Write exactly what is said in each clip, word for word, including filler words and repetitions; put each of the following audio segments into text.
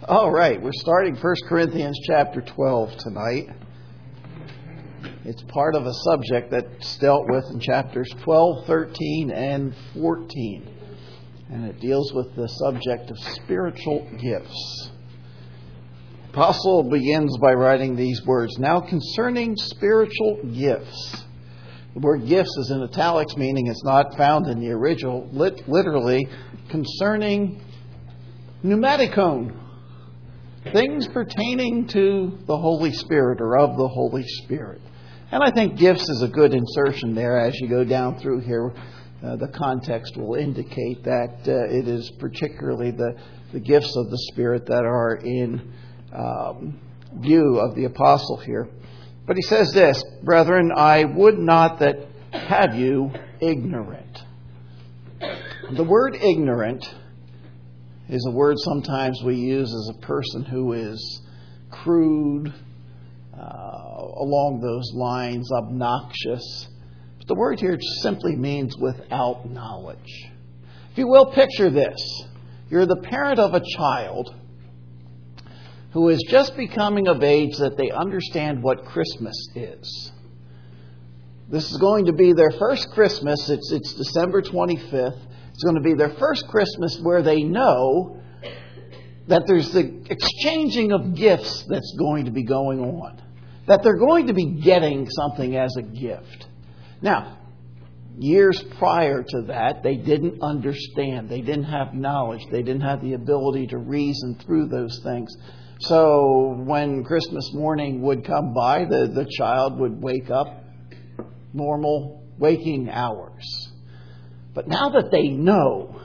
All right, we're starting First Corinthians chapter twelve tonight. It's part of a subject that's dealt with in chapters twelve, thirteen, and fourteen. And it deals with the subject of spiritual gifts. The apostle begins by writing these words, "Now concerning spiritual gifts." The word gifts is in italics, meaning it's not found in the original. Lit- literally, concerning pneumaticon. Things pertaining to the Holy Spirit or of the Holy Spirit. And I think gifts is a good insertion there. As you go down through here, uh, the context will indicate that uh, it is particularly the, the gifts of the Spirit that are in um, view of the apostle here. But he says this, "Brethren, I would not that have you ignorant." The word ignorant is a word sometimes we use as a person who is crude, uh, along those lines, obnoxious. But the word here simply means without knowledge. If you will, picture this. You're the parent of a child who is just becoming of age that they understand what Christmas is. This is going to be their first Christmas. It's, it's December twenty-fifth. It's going to be their first Christmas where they know that there's the exchanging of gifts that's going to be going on. That they're going to be getting something as a gift. Now, years prior to that, they didn't understand. They didn't have knowledge. They didn't have the ability to reason through those things. So when Christmas morning would come by, the, the child would wake up normal waking hours. But now that they know,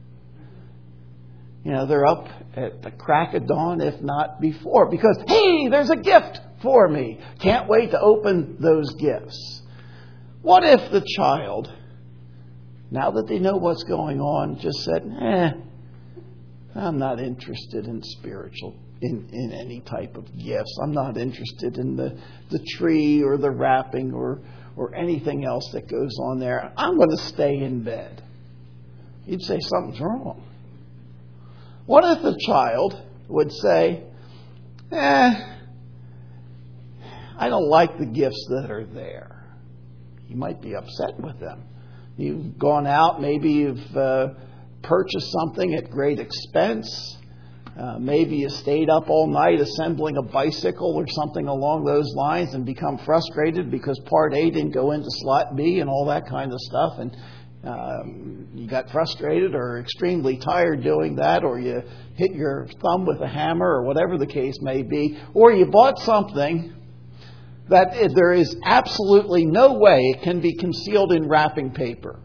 you know, they're up at the crack of dawn, if not before, because, hey, there's a gift for me. Can't wait to open those gifts. What if the child, now that they know what's going on, just said, eh, I'm not interested in spiritual, in, in any type of gifts. I'm not interested in the, the tree or the wrapping or or anything else that goes on there. I'm going to stay in bed. You'd say something's wrong. What if the child would say, eh, I don't like the gifts that are there. You might be upset with them. You've gone out, maybe you've uh, purchased something at great expense. Uh, maybe you stayed up all night assembling a bicycle or something along those lines and become frustrated because part A didn't go into slot B and all that kind of stuff. And um, you got frustrated or extremely tired doing that, or you hit your thumb with a hammer or whatever the case may be. Or you bought something that there is absolutely no way it can be concealed in wrapping paper.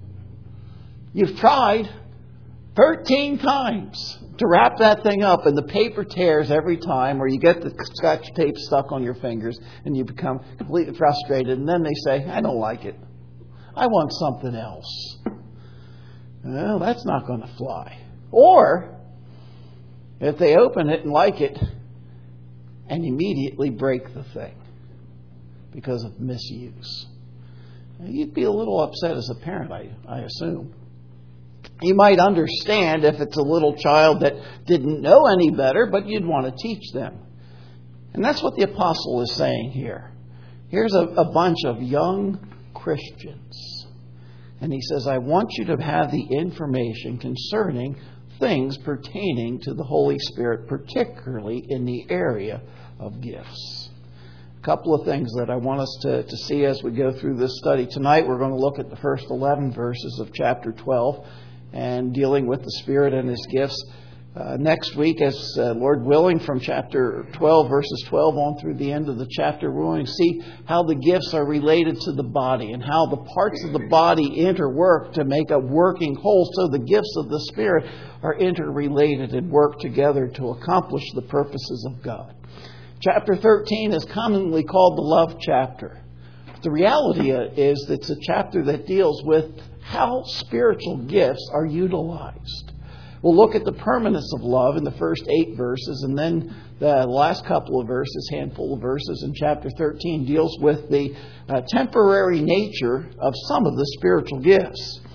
You've tried thirteen times to wrap that thing up, and the paper tears every time, or you get the scotch tape stuck on your fingers and you become completely frustrated, and then they say, I don't like it. I want something else. Well, that's not going to fly. Or if they open it and like it and immediately break the thing because of misuse, you'd be a little upset as a parent, I, I assume. You might understand if it's a little child that didn't know any better, but you'd want to teach them. And that's what the apostle is saying here. Here's a, a bunch of young Christians. And he says, I want you to have the information concerning things pertaining to the Holy Spirit, particularly in the area of gifts. A couple of things that I want us to, to see as we go through this study. Tonight we're going to look at the first eleven verses of chapter twelve. And dealing with the Spirit and His gifts. Uh, next week, as uh, Lord willing, from chapter twelve, verses twelve on through the end of the chapter, we're going to see how the gifts are related to the body and how the parts of the body interwork to make a working whole. So the gifts of the Spirit are interrelated and work together to accomplish the purposes of God. Chapter thirteen is commonly called the love chapter. But the reality is that it's a chapter that deals with how spiritual gifts are utilized. We'll look at the permanence of love in the first eight verses, and then the last couple of verses, handful of verses in chapter thirteen, deals with the uh, temporary nature of some of the spiritual gifts.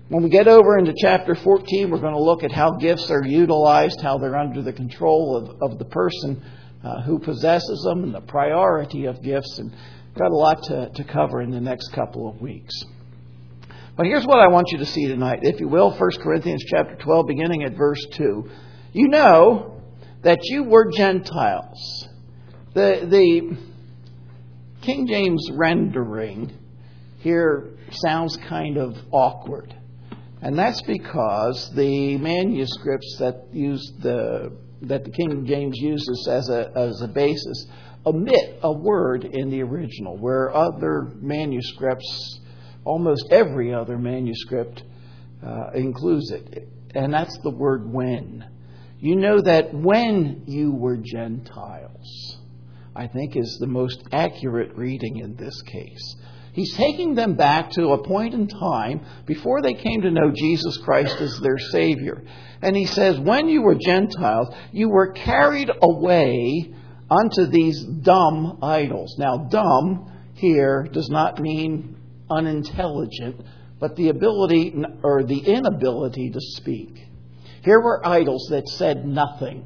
When we get over into chapter fourteen, we're going to look at how gifts are utilized, how they're under the control of, of the person uh, who possesses them, and the priority of gifts. And got a lot to, to cover in the next couple of weeks. But here's what I want you to see tonight. If you will, First Corinthians chapter twelve, beginning at verse two. You know that you were Gentiles. The, the King James rendering here sounds kind of awkward. And that's because the manuscripts that use the that the King James uses as a as a basis omit a word in the original, where other manuscripts, almost every other manuscript, uh, includes it. And that's the word when. You know that when you were Gentiles, I think is the most accurate reading in this case. He's taking them back to a point in time before they came to know Jesus Christ as their Savior. And he says, when you were Gentiles, you were carried away unto these dumb idols. Now, dumb here does not mean unintelligent, but the ability or the inability to speak. Here were idols that said nothing.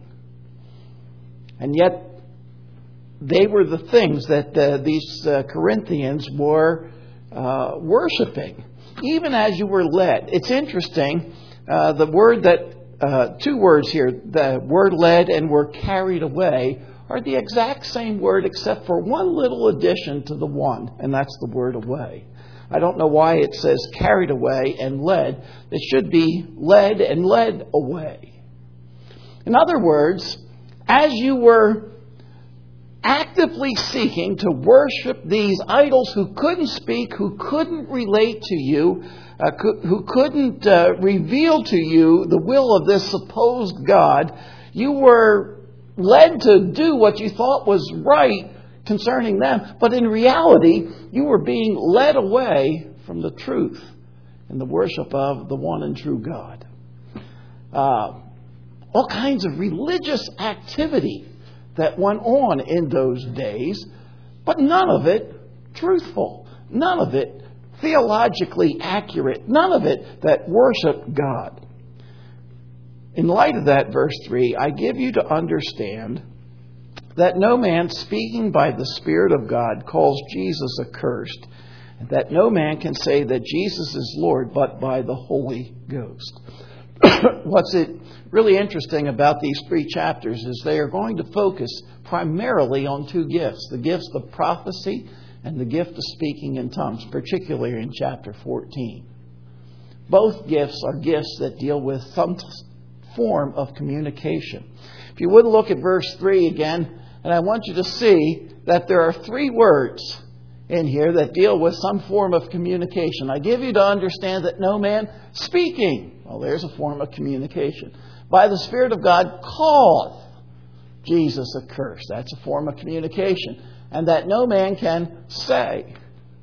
And yet, they were the things that uh, these uh, Corinthians were uh, worshiping, even as you were led. It's interesting, uh, the word that, uh, two words here, the word led and were carried away, are the exact same word except for one little addition to the one, and that's the word away. I don't know why it says carried away and led. It should be led and led away. In other words, as you were actively seeking to worship these idols who couldn't speak, who couldn't relate to you, uh, co- who couldn't uh, reveal to you the will of this supposed God, you were led to do what you thought was right concerning them. But in reality, you were being led away from the truth and the worship of the one and true God. Uh, all kinds of religious activity that went on in those days, but none of it truthful, none of it theologically accurate, none of it that worshiped God. In light of that, verse three, I give you to understand that no man speaking by the Spirit of God calls Jesus accursed, and that no man can say that Jesus is Lord but by the Holy Ghost. What's it really interesting about these three chapters is they are going to focus primarily on two gifts, the gifts of prophecy and the gift of speaking in tongues, particularly in chapter fourteen. Both gifts are gifts that deal with some form of communication. If you would look at verse three again, and I want you to see that there are three words in here that deal with some form of communication. I give you to understand that no man speaking, well, there's a form of communication, by the Spirit of God calleth Jesus accursed. That's a form of communication. And that no man can say.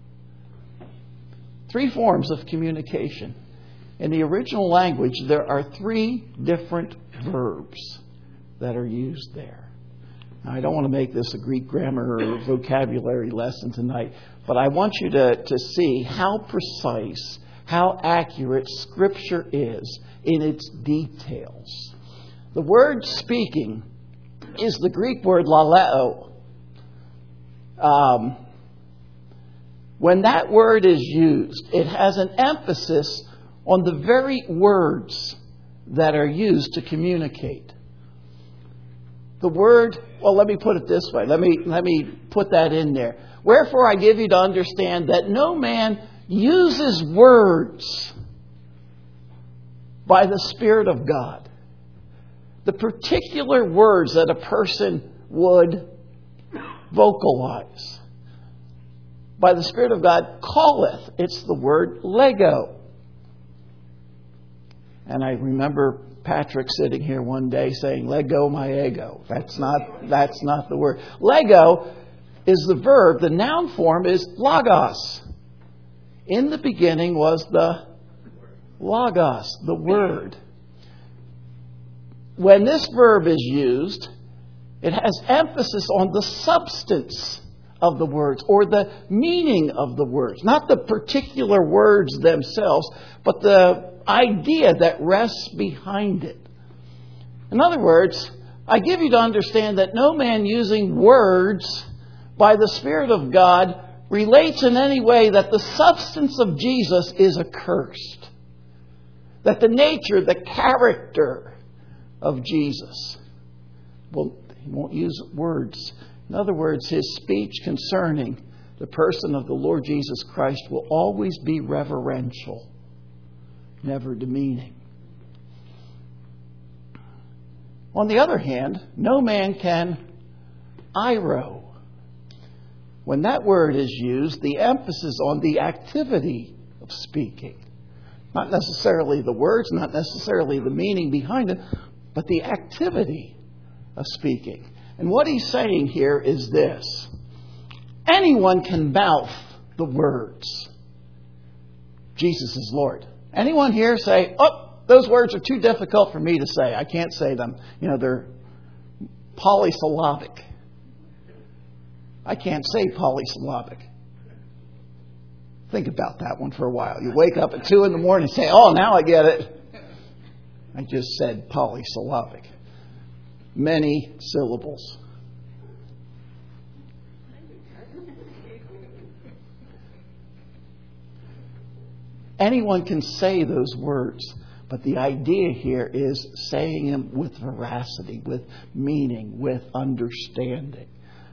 Three forms of communication. In the original language, there are three different verbs that are used there. Now, I don't want to make this a Greek grammar or vocabulary lesson tonight, but I want you to, to see how precise, how accurate Scripture is in its details. The word speaking is the Greek word laleo. Um, when that word is used, it has an emphasis on the very words that are used to communicate. The word, well, let me put it this way. Let me, let me put that in there. Wherefore I give you to understand that no man uses words by the Spirit of God. The particular words that a person would vocalize. By the Spirit of God calleth. It's the word lego. And I remember Patrick sitting here one day saying, let go my ego. That's not, that's not the word. Lego is the verb. The noun form is logos. In the beginning was the logos, the word. When this verb is used, it has emphasis on the substance of the words or the meaning of the words. Not the particular words themselves, but the idea that rests behind it. In other words, I give you to understand that no man using words by the Spirit of God relates in any way that the substance of Jesus is accursed. That the nature, the character of Jesus, well, he won't use words. In other words, his speech concerning the person of the Lord Jesus Christ will always be reverential, never demeaning. On the other hand, no man can iro. When that word is used, the emphasis on the activity of speaking. Not necessarily the words, not necessarily the meaning behind it, but the activity of speaking. And what he's saying here is this. Anyone can mouth the words, Jesus is Lord. Anyone here say, oh, those words are too difficult for me to say. I can't say them. You know, they're polysyllabic. I can't say polysyllabic. Think about that one for a while. You wake up at two in the morning and say, oh, now I get it. I just said polysyllabic. Many syllables. Anyone can say those words, but the idea here is saying them with veracity, with meaning, with understanding.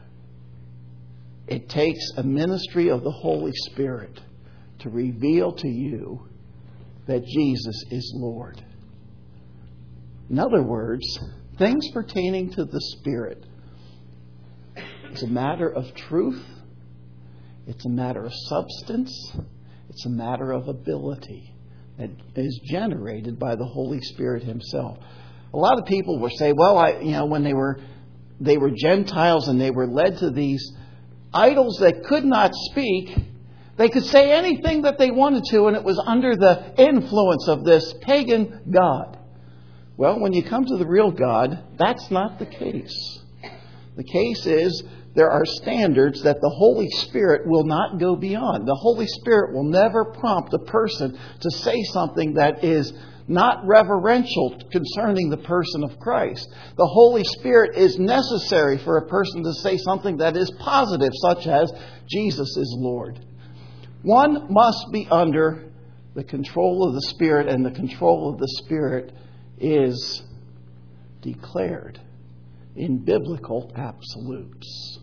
It takes a ministry of the Holy Spirit to reveal to you that Jesus is Lord. In other words, things pertaining to the Spirit. It's a matter of truth. It's a matter of substance. It's a matter of ability that is generated by the Holy Spirit Himself. A lot of people will say, well, I, you know, when they were they were Gentiles and they were led to these idols that could not speak, they could say anything that they wanted to, and it was under the influence of this pagan god. Well, when you come to the real God, that's not the case. The case is there are standards that the Holy Spirit will not go beyond. The Holy Spirit will never prompt a person to say something that is not reverential concerning the person of Christ. The Holy Spirit is necessary for a person to say something that is positive, such as Jesus is Lord. One must be under the control of the Spirit, and the control of the Spirit is declared in biblical absolutes.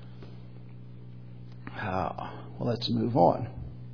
Uh, well, let's move on.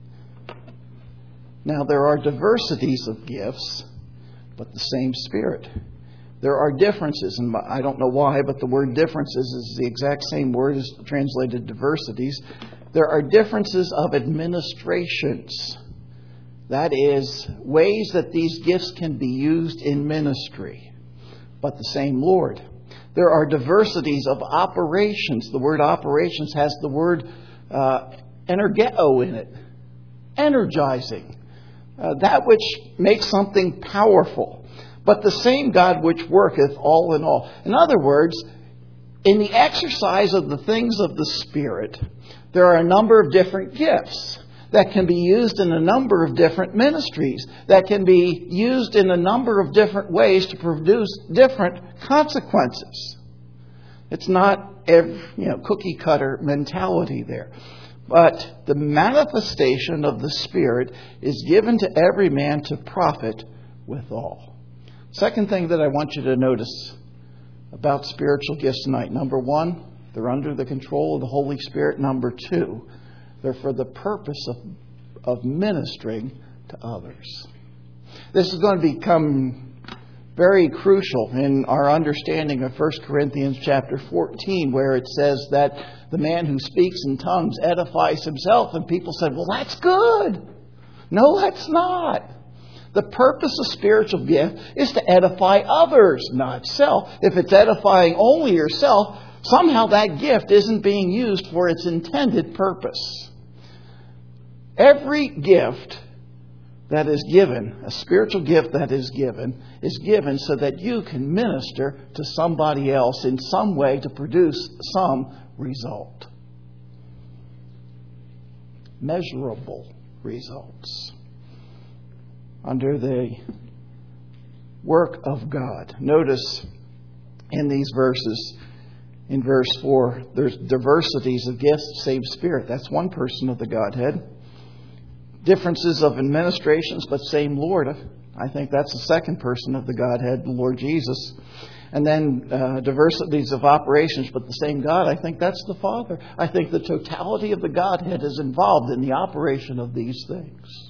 Now, there are diversities of gifts, but the same Spirit. There are differences, and I don't know why, but the word differences is the exact same word as translated diversities. There are differences of administrations. That is, ways that these gifts can be used in ministry, but the same Lord. There are diversities of operations. The word operations has the word uh, energeo in it. Energizing. Uh, that which makes something powerful. But the same God which worketh all in all. In other words, in the exercise of the things of the Spirit, there are a number of different gifts that can be used in a number of different ministries, that can be used in a number of different ways to produce different consequences. It's not every, you know, cookie cutter mentality there. But the manifestation of the Spirit is given to every man to profit withal. Second thing that I want you to notice about spiritual gifts tonight. Number one, they're under the control of the Holy Spirit. Number two, they're for the purpose of, of ministering to others. This is going to become very crucial in our understanding of First Corinthians chapter fourteen, where it says that the man who speaks in tongues edifies himself. And people said, well, that's good. No, that's not. The purpose of spiritual gift is to edify others, not self. If it's edifying only yourself, somehow that gift isn't being used for its intended purpose. Every gift that is given, a spiritual gift that is given, is given so that you can minister to somebody else in some way to produce some result. measurable results under the work of God. Notice in these verses, in verse four, there's diversities of gifts, same Spirit. That's one person of the Godhead. Differences of administrations, but same Lord. I think that's the second person of the Godhead, the Lord Jesus. And then uh, diversities of operations, but the same God. I think that's the Father. I think the totality of the Godhead is involved in the operation of these things.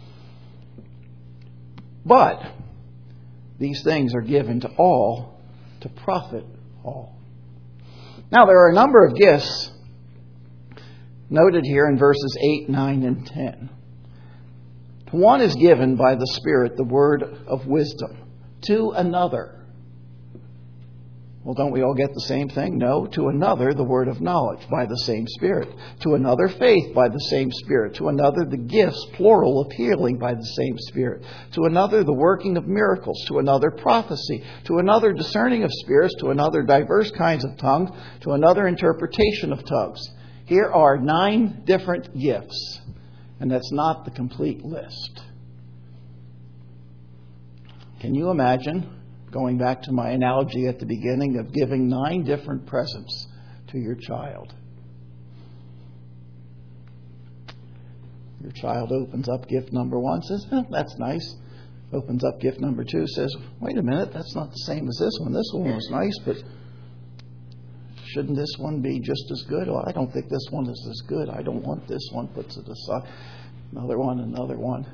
But these things are given to all to profit all. Now, there are a number of gifts noted here in verses eight, nine, and ten. To one is given by the Spirit the word of wisdom. To another. Well, don't we all get the same thing? No. To another, the word of knowledge by the same Spirit. To another, faith by the same Spirit. To another, the gifts, plural, of healing by the same Spirit. To another, the working of miracles. To another, prophecy. To another, discerning of spirits. To another, diverse kinds of tongues. To another, interpretation of tongues. Here are nine different gifts. And that's not the complete list. Can you imagine, going back to my analogy at the beginning, of giving nine different presents to your child? Your child opens up gift number one, says, eh, that's nice. Opens up gift number two, says, wait a minute, that's not the same as this one. This one was nice, but shouldn't this one be just as good? Well, I don't think this one is as good. I don't want this one. Puts it aside. Another one, another one.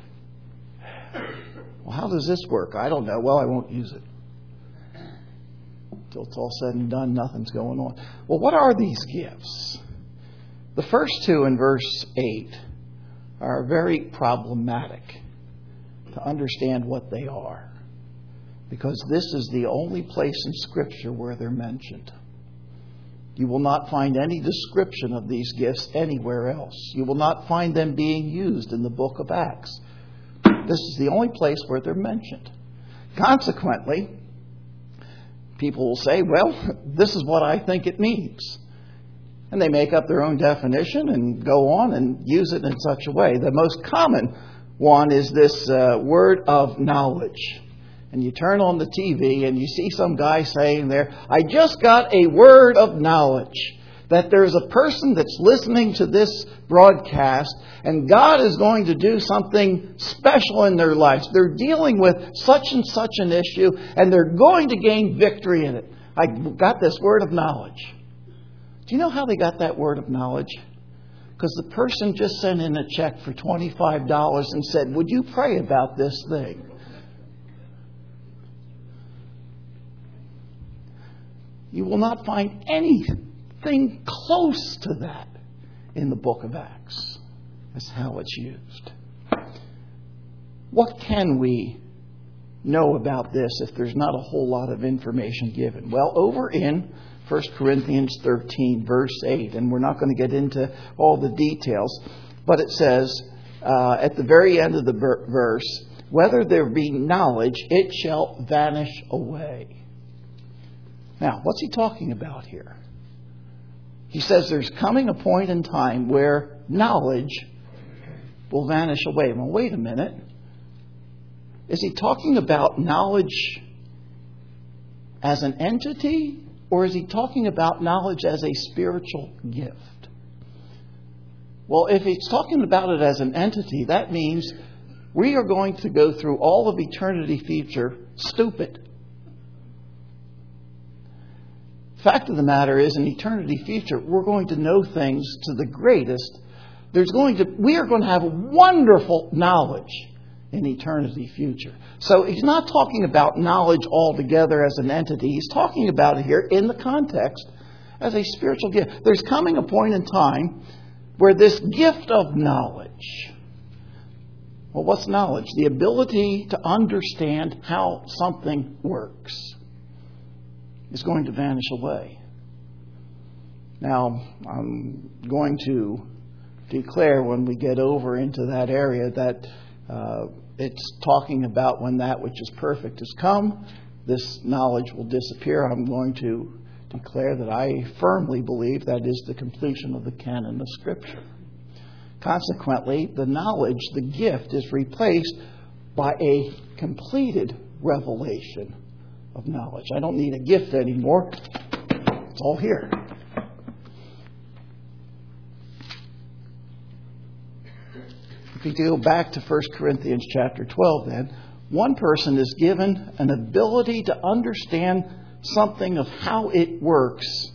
Well, how does this work? I don't know. Well, I won't use it. Until it's all said and done, nothing's going on. Well, what are these gifts? The first two in verse eight are very problematic to understand what they are, because this is the only place in Scripture where they're mentioned. You will not find any description of these gifts anywhere else. You will not find them being used in the book of Acts. This is the only place where they're mentioned. Consequently, people will say, well, this is what I think it means. And they make up their own definition and go on and use it in such a way. The most common one is this uh, word of knowledge. And you turn on the T V and you see some guy saying there, I just got a word of knowledge that there's a person that's listening to this broadcast and God is going to do something special in their lives. They're dealing with such and such an issue and they're going to gain victory in it. I got this word of knowledge. Do you know how they got that word of knowledge? Because the person just sent in a check for twenty-five dollars and said, would you pray about this thing? You will not find anything close to that in the book of Acts. That's how it's used. What can we know about this if there's not a whole lot of information given? Well, over in First Corinthians thirteen, verse eight, and we're not going to get into all the details, but it says uh, at the very end of the ver- verse, whether there be knowledge, it shall vanish away. Now, what's he talking about here? He says there's coming a point in time where knowledge will vanish away. Well, wait a minute. Is he talking about knowledge as an entity, or is he talking about knowledge as a spiritual gift? Well, if he's talking about it as an entity, that means we are going to go through all of eternity future stupid. Fact of the matter is, in eternity future, we're going to know things to the greatest. There's going to, we are going to have wonderful knowledge in eternity future. So he's not talking about knowledge altogether as an entity. He's talking about it here in the context as a spiritual gift. There's coming a point in time where this gift of knowledge, well, what's knowledge? The ability to understand how something works, is going to vanish away. Now, I'm going to declare when we get over into that area that uh, it's talking about when that which is perfect has come, this knowledge will disappear. I'm going to declare that I firmly believe that is the completion of the canon of Scripture. Consequently, the knowledge, the gift, is replaced by a completed revelation of knowledge. I don't need a gift anymore. It's all here. If you go back to First Corinthians chapter twelve, then, one person is given an ability to understand something of how it works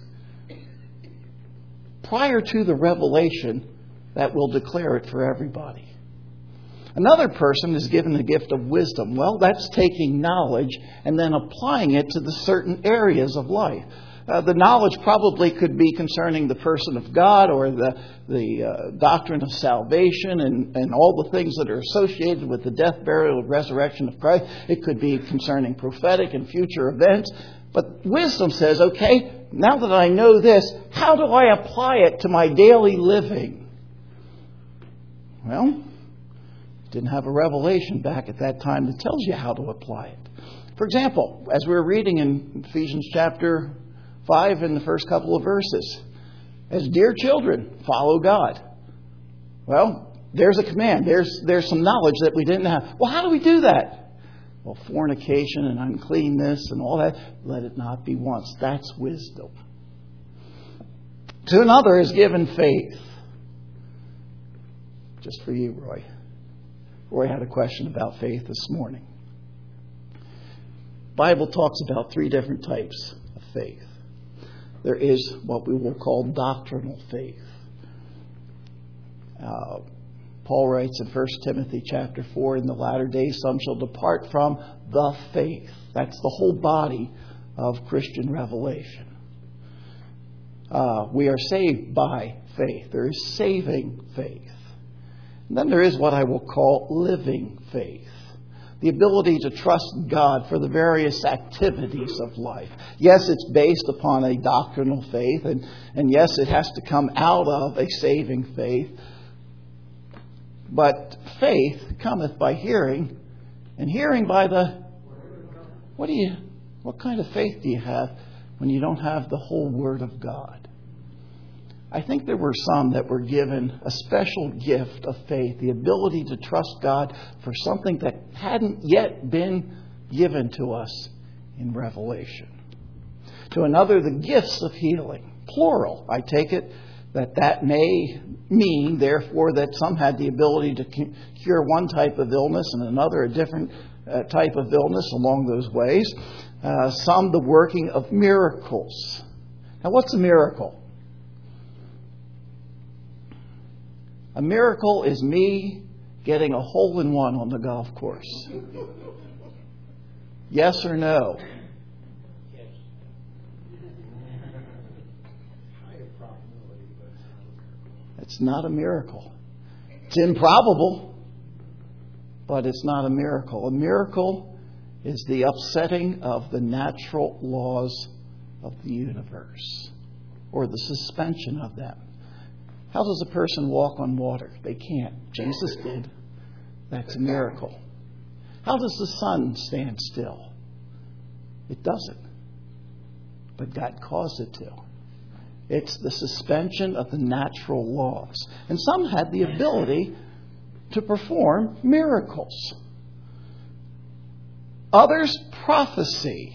prior to the revelation that will declare it for everybody. Another person is given the gift of wisdom. Well, that's taking knowledge and then applying it to the certain areas of life. Uh, the knowledge probably could be concerning the person of God or the, the uh, doctrine of salvation and, and all the things that are associated with the death, burial, and resurrection of Christ. It could be concerning prophetic and future events. But wisdom says, okay, now that I know this, how do I apply it to my daily living? Well, didn't have a revelation back at that time that tells you how to apply it. For example, as we were reading in Ephesians chapter five in the first couple of verses, as dear children, follow God. Well, there's a command. There's, there's some knowledge that we didn't have. Well, how do we do that? Well, fornication and uncleanness and all that, let it not be once. That's wisdom. To another is given faith. Just for you, Roy. Roy had a question about faith this morning. The Bible talks about three different types of faith. There is what we will call doctrinal faith. Uh, Paul writes in First Timothy chapter four, in the latter days some shall depart from the faith. That's the whole body of Christian revelation. Uh, we are saved by faith. There is saving faith. And then there is what I will call living faith. The ability to trust God for the various activities of life. Yes, it's based upon a doctrinal faith, and, and yes, it has to come out of a saving faith. But faith cometh by hearing, and hearing by the... What do you? What kind of faith do you have when you don't have the whole Word of God? I think there were some that were given a special gift of faith, the ability to trust God for something that hadn't yet been given to us in Revelation. To another, the gifts of healing, plural. I take it that that may mean, therefore, that some had the ability to cure one type of illness and another a different uh, type of illness along those ways. Uh, some the working of miracles. Now, what's a miracle? A miracle is me getting a hole-in-one on the golf course. Yes or no? Yes. It's not a miracle. It's improbable, but it's not a miracle. A miracle is the upsetting of the natural laws of the universe, or the suspension of them. How does a person walk on water? They can't. Jesus did. That's a miracle. How does the sun stand still? It doesn't. But God caused it to. It's the suspension of the natural laws. And some had the ability to perform miracles. Others, prophecy.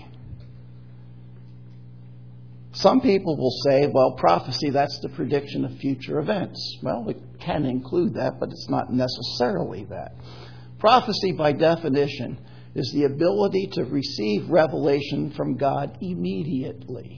Some people will say, well, prophecy, that's the prediction of future events. Well, it can include that, but it's not necessarily that. Prophecy, by definition, is the ability to receive revelation from God immediately.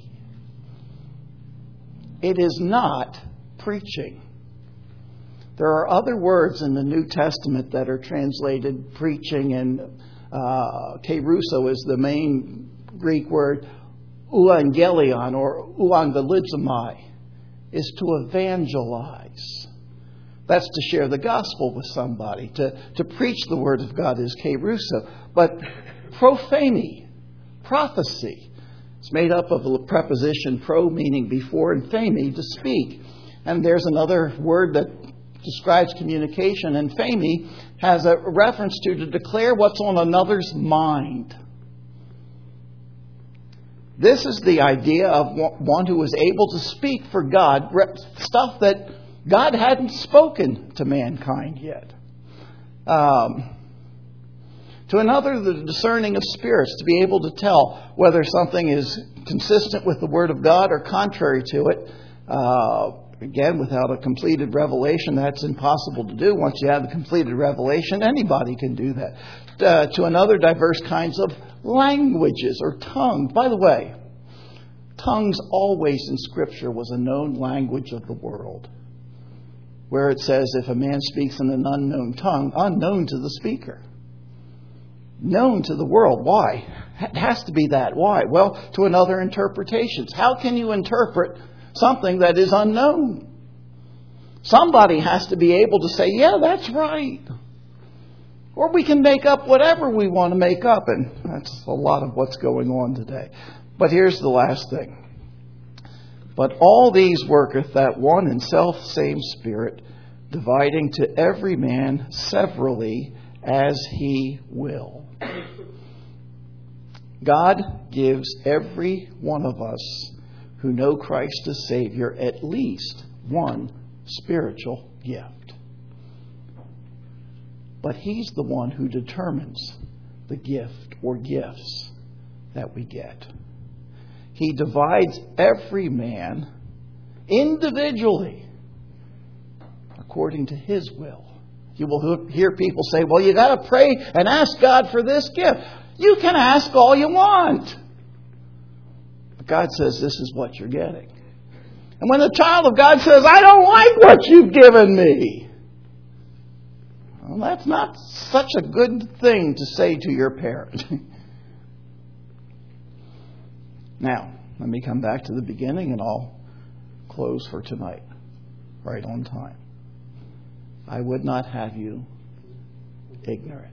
It is not preaching. There are other words in the New Testament that are translated preaching, and uh, keruso is the main Greek word. Euangelion, or euangelizomai, is to evangelize. That's to share the gospel with somebody. To, to preach the word of God is keruso. But prophemi, prophecy, it's made up of the preposition pro, meaning before, and phemi, to speak. And there's another word that describes communication, and phemi has a reference to to declare what's on another's mind. This is the idea of one who is able to speak for God, stuff that God hadn't spoken to mankind yet. Um, to another, the discerning of spirits, to be able to tell whether something is consistent with the Word of God or contrary to it. Uh, again, without a completed revelation, that's impossible to do. Once you have the completed revelation, anybody can do that. Uh, to another, diverse kinds of languages or tongues. By the way, tongues always in Scripture was a known language of the world, where it says if a man speaks in an unknown tongue, unknown to the speaker. Known to the world. Why? It has to be that. Why? Well, to another, interpretations. How can you interpret something that is unknown? Somebody has to be able to say, yeah, that's right. Or we can make up whatever we want to make up. And that's a lot of what's going on today. But here's the last thing. But all these worketh that one and self same Spirit, dividing to every man severally as he will. God gives every one of us who know Christ as Savior at least one spiritual gift. But He's the one who determines the gift or gifts that we get. He divides every man individually according to His will. You will hear people say, well, you got to pray and ask God for this gift. You can ask all you want. But God says this is what you're getting. And when the child of God says, I don't like what you've given me, well, that's not such a good thing to say to your parent. Now, let me come back to the beginning and I'll close for tonight, right on time. I would not have you ignorant.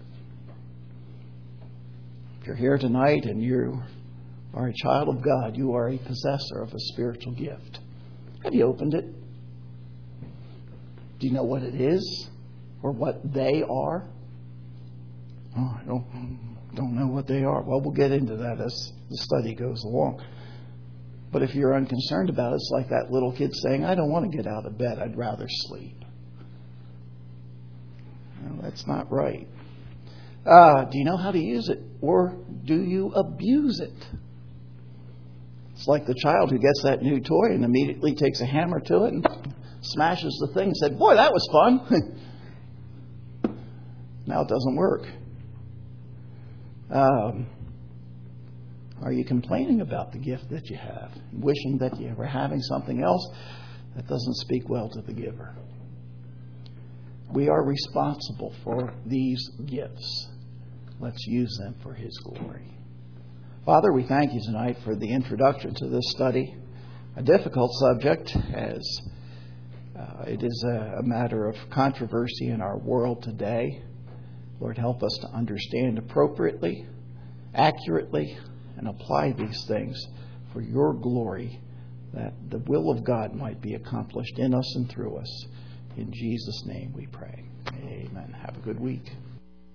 If you're here tonight and you are a child of God, you are a possessor of a spiritual gift. Have you opened it? Do you know what it is or what they are? Oh, I don't, don't know what they are. Well, we'll get into that as the study goes along. But if you're unconcerned about it, it's like that little kid saying, I don't want to get out of bed. I'd rather sleep. Well, that's not right. Uh, do you know how to use it? Or do you abuse it? It's like the child who gets that new toy and immediately takes a hammer to it and smashes the thing and said, boy, that was fun. Now it doesn't work. Um, are you complaining about the gift that you have? Wishing that you were having something else that doesn't speak well to the giver? We are responsible for these gifts. Let's use them for His glory. Father, we thank You tonight for the introduction to this study. A difficult subject, as uh, it is a, a matter of controversy in our world today. Lord, help us to understand appropriately, accurately, and apply these things for Your glory, that the will of God might be accomplished in us and through us. In Jesus' name we pray. Amen. Have a good week.